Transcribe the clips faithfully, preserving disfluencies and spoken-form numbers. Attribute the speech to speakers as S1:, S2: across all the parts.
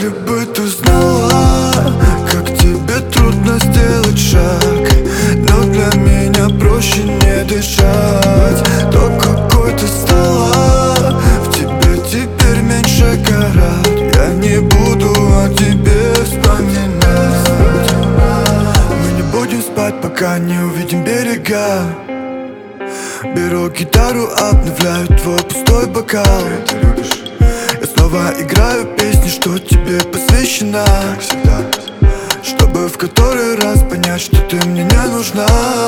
S1: Если бы ты знала, как тебе трудно сделать шаг, но для меня проще не дышать. То, какой ты стала, в тебе теперь меньше карат. Я не буду о тебе вспоминать. Мы не будем спать, пока не увидим берега. Беру гитару, обновляю твой пустой бокал. Ты любишь? Я снова играю песни, что тебе посвящена, как всегда, чтобы в который раз понять, что ты мне не нужна.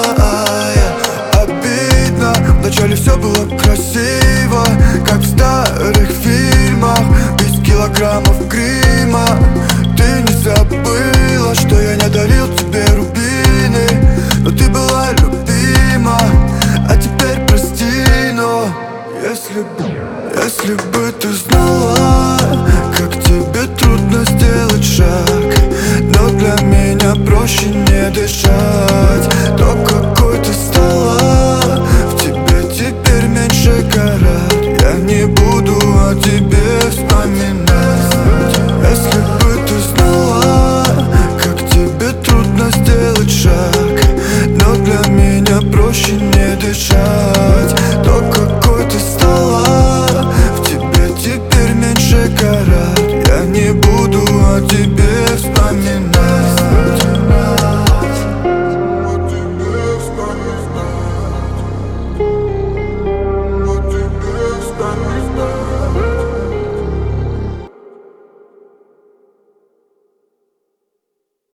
S1: Обидно, вначале все было красиво, как в старых фильмах, без килограммов грима. Ты не забыла, что я не дарил тебе рубины, но ты была любима. А теперь прости, но если бы, если бы ты знала, как тебе трудно сделать шаг, но для меня проще не дышать. То, как